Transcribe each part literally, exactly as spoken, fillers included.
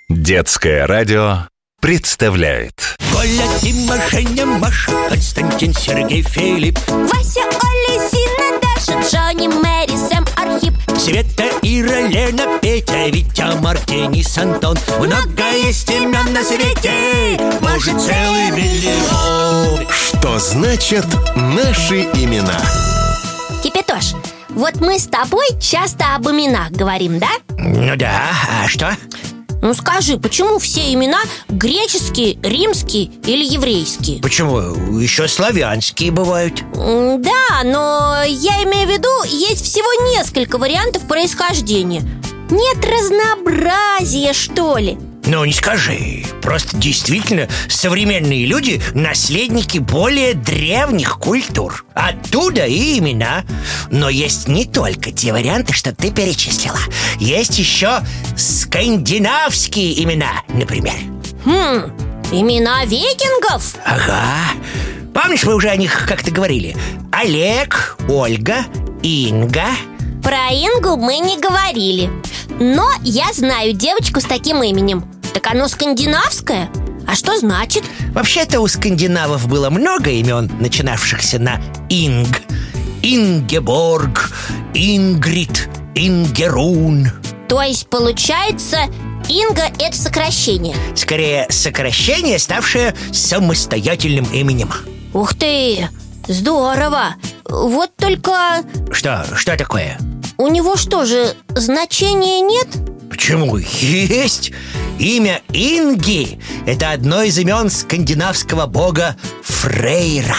Детское радио представляет. Коля, Дима, Женя, Маша, Константин, Сергей, Филипп, Вася, Оля, Зина, Даша, Джонни, Мэри, Сэм, Архип, Света, Ира, Лена, Петя, Витя, Мартинис, Антон. Много есть имен на свете, может, целый миллион. Что значит наши имена? Кипятош, вот мы с тобой часто об именах говорим, да? Ну да, а что? Ну скажи, почему все имена греческие, римские или еврейские? Почему? Еще славянские бывают. М, Да, но я имею в виду, есть всего несколько вариантов происхождения. Нет разнообразия, что ли? Ну, не скажи. Просто действительно современные люди – наследники более древних культур. Оттуда и имена. Но есть не только те варианты, что ты перечислила. Есть еще скандинавские имена, например. Хм, имена викингов? Ага. Помнишь, мы уже о них как-то говорили? Олег, Ольга, Инга. Про Ингу мы не говорили. Но я знаю девочку с таким именем. Так оно скандинавское? А что значит? Вообще-то у скандинавов было много имен, начинавшихся на «инг». Ингеборг, Ингрид, Ингерун. То есть получается, Инга – это сокращение? Скорее, сокращение, ставшее самостоятельным именем. Ух ты, здорово. Вот только Что? Что такое? у него что же, значения нет? Почему? Есть! Имя Инги – это одно из имен скандинавского бога Фрейра.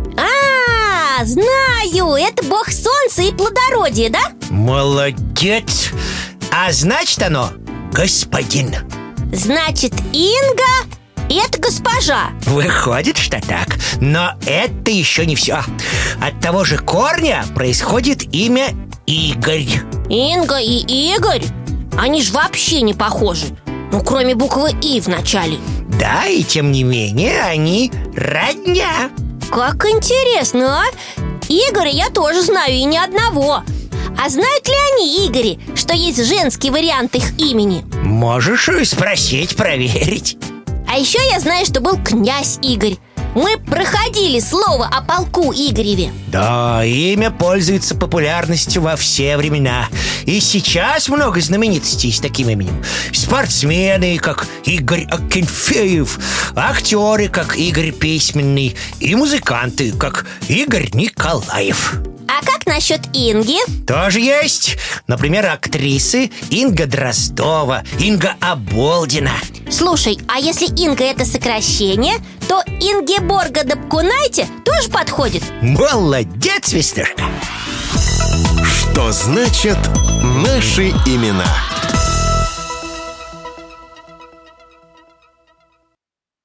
А, знаю, это бог солнца и плодородия, да? Молодец! А значит оно господин. Значит, Инга – это госпожа. Выходит, что так. Но это еще не все. От того же корня происходит имя Игорь. Инга и Игорь? Они ж вообще не похожи. Ну, кроме буквы «и» в начале. Да, и тем не менее они родня. Как интересно, а? Игоря я тоже знаю, и ни одного. А знают ли они, Игори, что есть женский вариант их имени? Можешь и спросить, проверить. А еще я знаю, что был князь Игорь. Мы проходили слово о полку Игореве. Да, имя пользуется популярностью во все времена. И сейчас много знаменитостей с таким именем. Спортсмены, как Игорь Акинфеев, актеры, как Игорь Письменный, и музыканты, как Игорь Николаев. А как насчет Инги? Тоже есть. Например, актрисы Инга Дроздова, Инга Оболдина. Слушай, а если Инга это сокращение, то Ингеборга Дапкунайте тоже подходит? Молодец, Вестушка. Что значит наши имена?